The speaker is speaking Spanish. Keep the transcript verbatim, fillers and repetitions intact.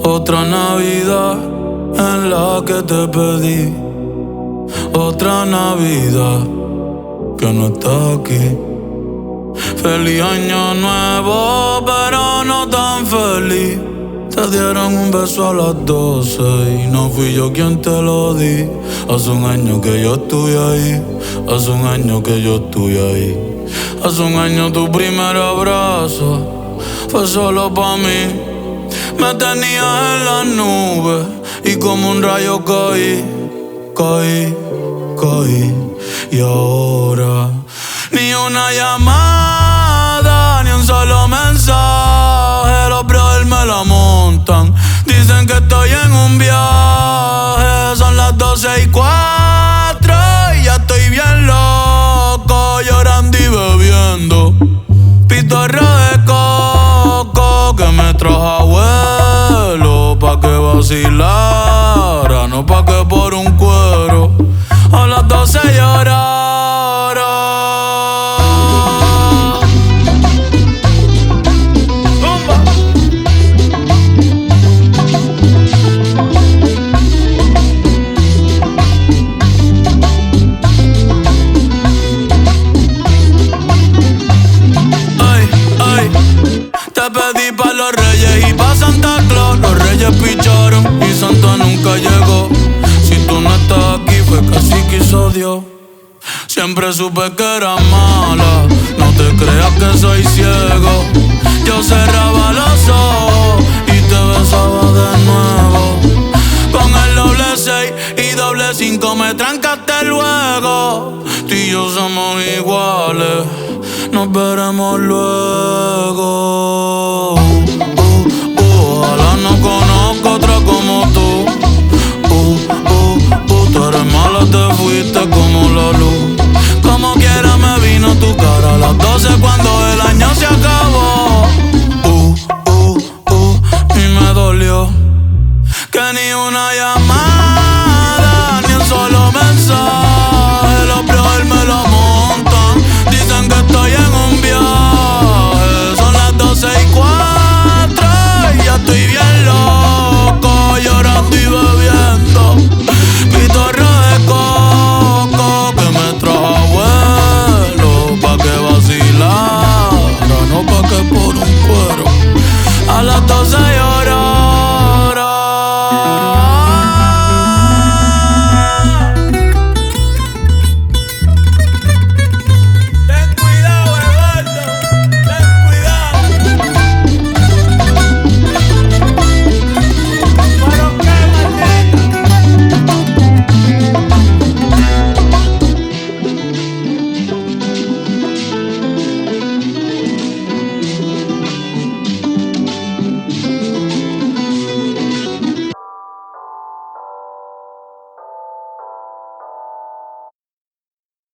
Otra Navidad en la que te pedí. Otra Navidad que no está aquí. Feliz año nuevo, pero no tan feliz. Te dieron un beso a las doce y no fui yo quien te lo di. Hace un año que yo estoy ahí. Hace un año que yo estoy ahí. Hace un año tu primer abrazo fue solo pa' mí. Me tenías en las nubes y como un rayo caí, caí, caí. Y ahora ni una llamada, ni un solo mensaje. Los brothers me la montan, dicen que estoy en un viaje. Son las doce y cuatro y ya estoy bien loco, llorando y bebiendo pitorro de coco que me trajo abuelo pa' que vacilara, no pa' que por un cuero a las doce llorara. Zumba. Ay, ay, te pedí pa' los reyes y pa' Santa Claus. Los reyes picharon y Santa nunca llegó. Si tú no estás aquí fue que así quiso Dios. Siempre supe que era mala, no te creas que soy ciego. Yo cerraba los ojos y te besaba de nuevo. Con el doble seis y doble cinco me trancaste luego. Tú y yo somos iguales, nos veremos luego. uh, uh, Ojalá no conozca otra como tú. uh, uh, uh, Tú eres mala, te fuiste como la luz. Como quiera me vino tu cara a las doce cuando